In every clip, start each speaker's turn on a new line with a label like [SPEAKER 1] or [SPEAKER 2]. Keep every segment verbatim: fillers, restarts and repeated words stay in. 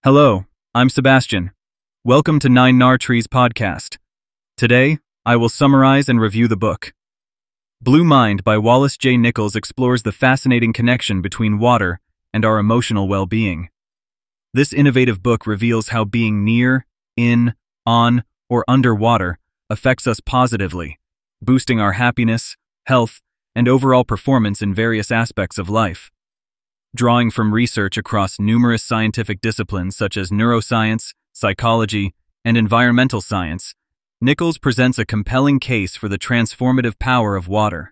[SPEAKER 1] Hello, I'm Sebastian. Welcome to Nine Nar Trees podcast. Today, I will summarize and review the book. Blue Mind by Wallace J. Nichols explores the fascinating connection between water and our emotional well-being. This innovative book reveals how being near, in, on, or under water affects us positively, boosting our happiness, health, and overall performance in various aspects of life. Drawing from research across numerous scientific disciplines such as neuroscience, psychology, and environmental science, Nichols presents a compelling case for the transformative power of water.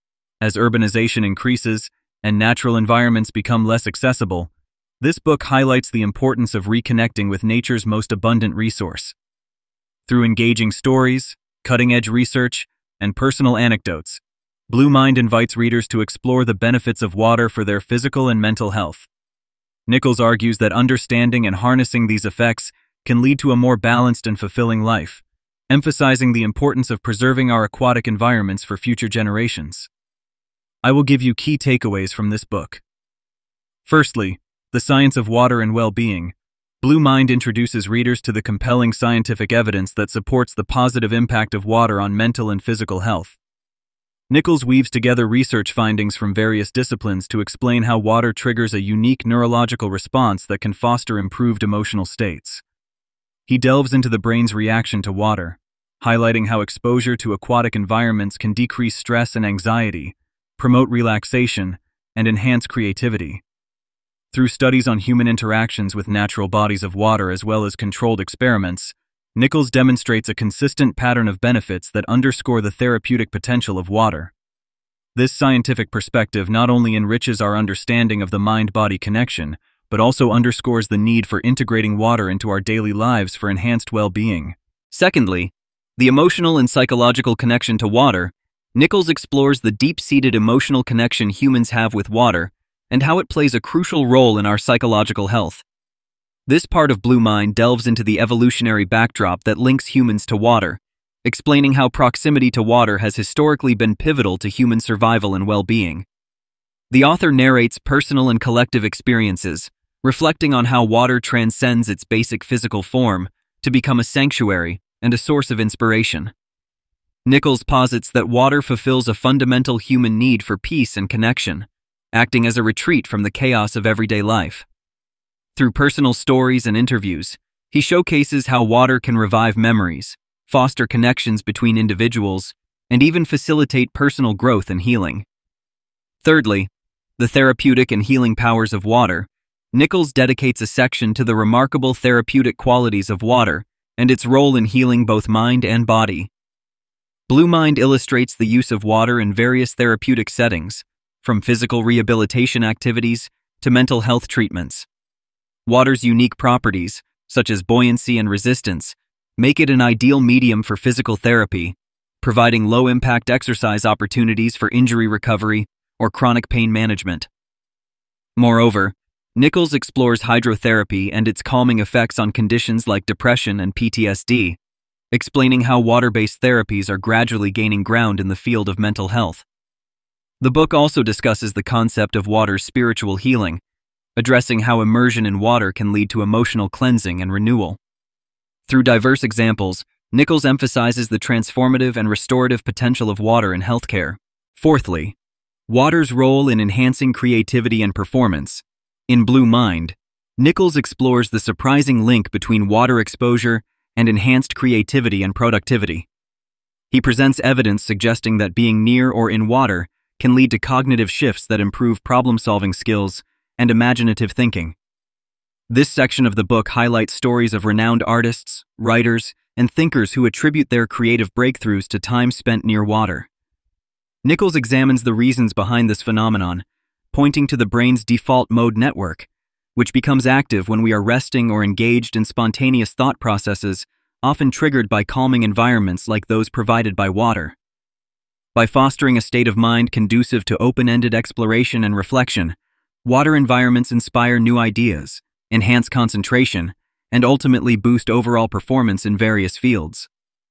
[SPEAKER 1] As urbanization increases and natural environments become less accessible, this book highlights the importance of reconnecting with nature's most abundant resource. Through engaging stories, cutting-edge research, and personal anecdotes, Blue Mind invites readers to explore the benefits of water for their physical and mental health. Nichols argues that understanding and harnessing these effects can lead to a more balanced and fulfilling life, emphasizing the importance of preserving our aquatic environments for future generations. I will give you key takeaways from this book. Firstly, The Science of Water and Well-Being. Blue Mind introduces readers to the compelling scientific evidence that supports the positive impact of water on mental and physical health. Nichols weaves together research findings from various disciplines to explain how water triggers a unique neurological response that can foster improved emotional states. He delves into the brain's reaction to water, highlighting how exposure to aquatic environments can decrease stress and anxiety, promote relaxation, and enhance creativity. Through studies on human interactions with natural bodies of water as well as controlled experiments, Nichols demonstrates a consistent pattern of benefits that underscore the therapeutic potential of water. This scientific perspective not only enriches our understanding of the mind-body connection, but also underscores the need for integrating water into our daily lives for enhanced well-being. Secondly, the emotional and psychological connection to water. Nichols explores the deep-seated emotional connection humans have with water and how it plays a crucial role in our psychological health. This part of Blue Mind delves into the evolutionary backdrop that links humans to water, explaining how proximity to water has historically been pivotal to human survival and well-being. The author narrates personal and collective experiences, reflecting on how water transcends its basic physical form to become a sanctuary and a source of inspiration. Nichols posits that water fulfills a fundamental human need for peace and connection, acting as a retreat from the chaos of everyday life. Through personal stories and interviews, he showcases how water can revive memories, foster connections between individuals, and even facilitate personal growth and healing. Thirdly, the therapeutic and healing powers of water. Nichols dedicates a section to the remarkable therapeutic qualities of water and its role in healing both mind and body. Blue Mind illustrates the use of water in various therapeutic settings, from physical rehabilitation activities to mental health treatments. Water's unique properties, such as buoyancy and resistance, make it an ideal medium for physical therapy, providing low-impact exercise opportunities for injury recovery or chronic pain management. Moreover, Nichols explores hydrotherapy and its calming effects on conditions like depression and P T S D, explaining how water-based therapies are gradually gaining ground in the field of mental health. The book also discusses the concept of water's spiritual healing, addressing how immersion in water can lead to emotional cleansing and renewal. Through diverse examples, Nichols emphasizes the transformative and restorative potential of water in healthcare. Fourthly, water's role in enhancing creativity and performance. In Blue Mind, Nichols explores the surprising link between water exposure and enhanced creativity and productivity. He presents evidence suggesting that being near or in water can lead to cognitive shifts that improve problem-solving skills and imaginative thinking. This section of the book highlights stories of renowned artists, writers, and thinkers who attribute their creative breakthroughs to time spent near water. Nichols examines the reasons behind this phenomenon, pointing to the brain's default mode network, which becomes active when we are resting or engaged in spontaneous thought processes, often triggered by calming environments like those provided by water. By fostering a state of mind conducive to open-ended exploration and reflection, water environments inspire new ideas, enhance concentration, and ultimately boost overall performance in various fields.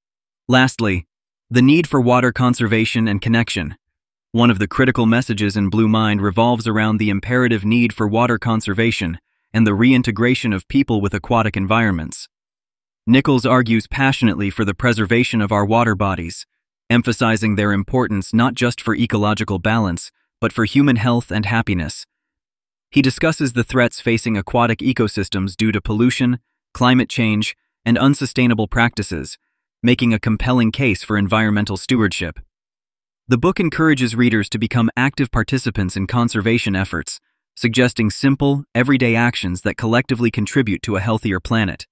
[SPEAKER 1] Lastly, the need for water conservation and connection. One of the critical messages in Blue Mind revolves around the imperative need for water conservation and the reintegration of people with aquatic environments. Nichols argues passionately for the preservation of our water bodies, emphasizing their importance not just for ecological balance, but for human health and happiness. He discusses the threats facing aquatic ecosystems due to pollution, climate change, and unsustainable practices, making a compelling case for environmental stewardship. The book encourages readers to become active participants in conservation efforts, suggesting simple, everyday actions that collectively contribute to a healthier planet.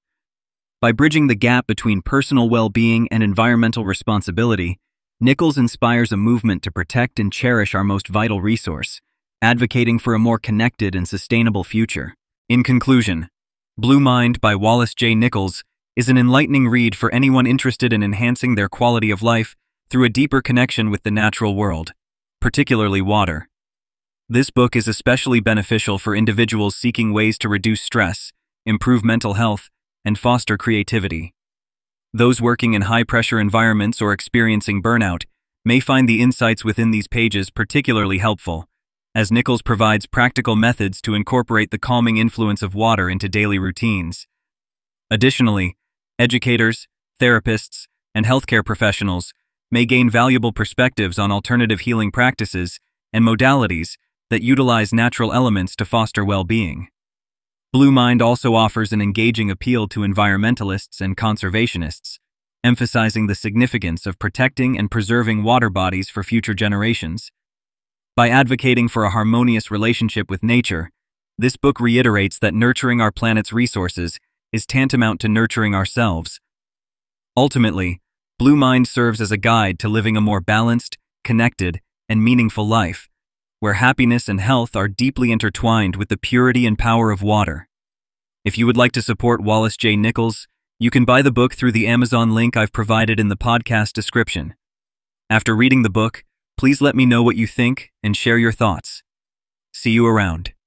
[SPEAKER 1] By bridging the gap between personal well-being and environmental responsibility, Nichols inspires a movement to protect and cherish our most vital resource, advocating for a more connected and sustainable future. In conclusion, Blue Mind by Wallace J. Nichols is an enlightening read for anyone interested in enhancing their quality of life through a deeper connection with the natural world, particularly water. This book is especially beneficial for individuals seeking ways to reduce stress, improve mental health, and foster creativity. Those working in high-pressure environments or experiencing burnout may find the insights within these pages particularly helpful, as Nichols provides practical methods to incorporate the calming influence of water into daily routines. Additionally, educators, therapists, and healthcare professionals may gain valuable perspectives on alternative healing practices and modalities that utilize natural elements to foster well-being. Blue Mind also offers an engaging appeal to environmentalists and conservationists, emphasizing the significance of protecting and preserving water bodies for future generations. By advocating for a harmonious relationship with nature, this book reiterates that nurturing our planet's resources is tantamount to nurturing ourselves. Ultimately, Blue Mind serves as a guide to living a more balanced, connected, and meaningful life, where happiness and health are deeply intertwined with the purity and power of water. If you would like to support Wallace J. Nichols, you can buy the book through the Amazon link I've provided in the podcast description. After reading the book, please let me know what you think and share your thoughts. See you around.